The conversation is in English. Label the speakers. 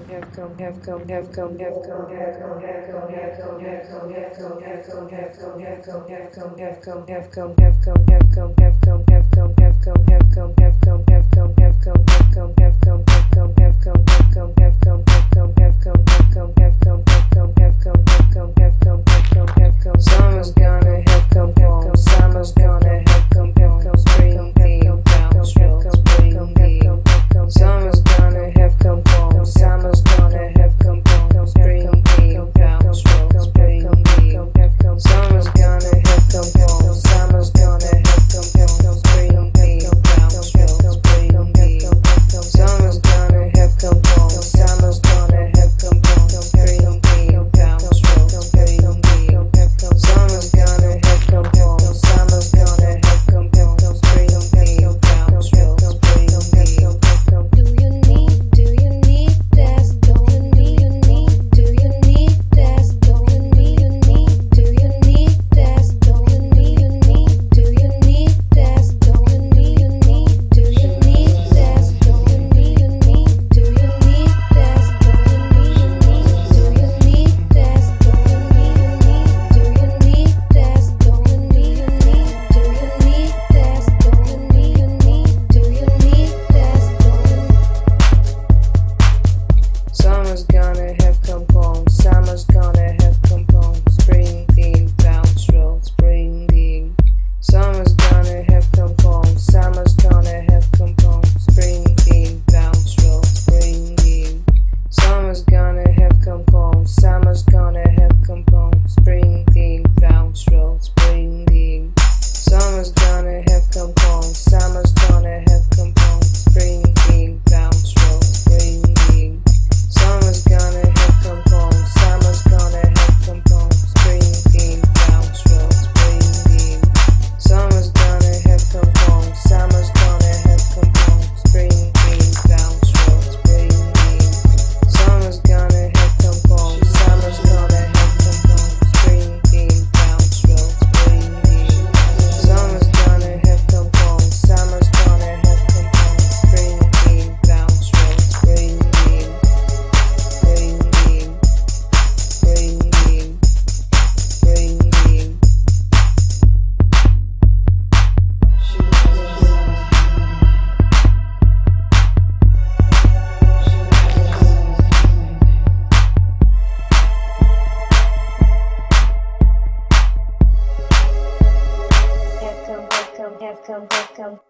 Speaker 1: Summer's gonna have come home. Summer's gonna have come home. Spring came down, spring came. Summer's gonna have come home. Summer's gonna have come home. Spring came down, spring came. Summer's gonna have come home. Summer's gonna have come home. Spring came down, spring came. Summer's gonna have come home. Summer's gonna have come home. Spring came down, spring came. Summer's gonna have come home. Summer's gonna have come home. Spring came down, spring came.
Speaker 2: Do you need this? Do you need this? Do you need this? Do you need this? Do you need this? Do you need this? Do you need this? Do you need this? Do you need this? Do you need this? Do you need this? Do you need this? Do you
Speaker 1: Summer's gonna have come home. Summer's gonna have come home. Spring came down, spring came. Summer's gonna have come home. Summer's gonna have come home. Spring came down, spring came. Summer's gonna have come home. Summer's gonna have come home. Spring came down, spring came. Summer's gonna have come home. Summer's gonna have come home. Spring came down, spring came. Summer's gonna have come home. Summer's gonna have come home. Spring came down, spring came. Summer's gonna have come home. Summer's gonna have come home. Spring came down, spring came. Summer's gonna have come home. Summer's gonna have come home. Spring came down, spring came. Summer's gonna have come home. Summer's gonna have come home. Spring came down, spring came. Spring came. Spring came. Spring came.
Speaker 2: have come.